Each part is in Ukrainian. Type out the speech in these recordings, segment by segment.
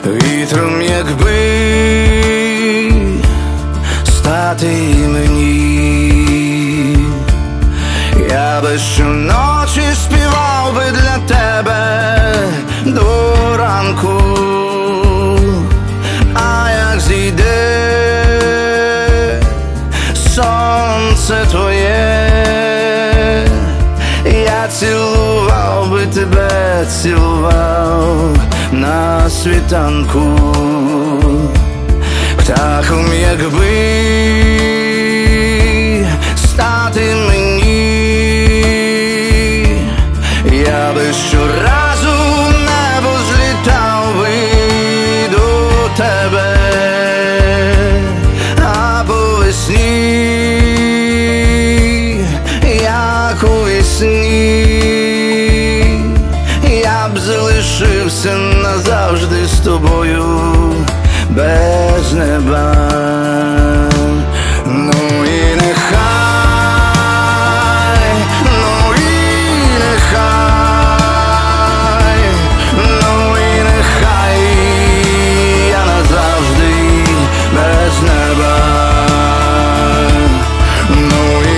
вітром, якби стати мені, я би щоночі співав би для тебе до ранку. А як зійде сонце твоє, я цілував би тебе, цілував на світанку. Птахом, якби стати мені, я би щоразу в небо злітав би до тебе. А по весні, як у весні, я б залишився назавжди з тобою без неба. Ну і нехай, ну і нехай, ну і нехай я назавжди без неба. Ну і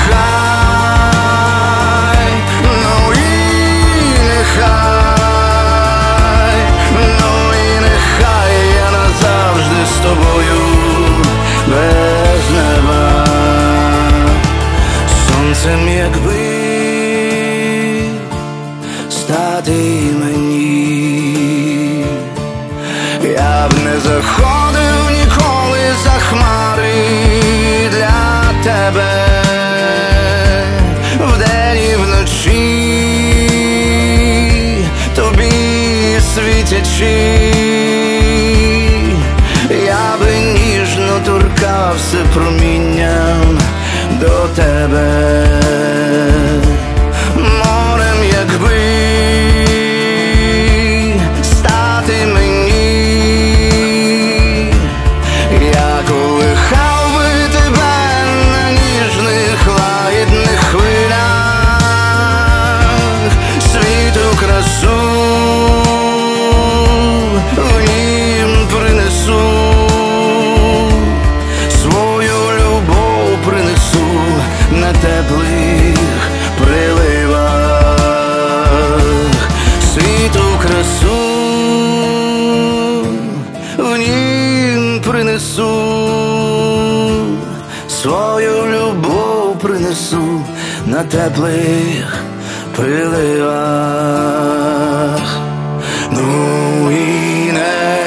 нехай, ну і нехай, ну і нехай я назавжди з тобою без неба. Сонцем, якби стати мені, я б не заходив ніколи за хмари для тебе. Вдень і вночі тобі світячи, я би ніжно торкався промінням до тебе. Морем, якби стати мені, я колихав би тебе на ніжних лагідних хвилях. Світу красу в нім принесу, свою любов принесу на теплих приливах. Світу красу в нім принесу, свою любов принесу на теплих приливах. Ну і не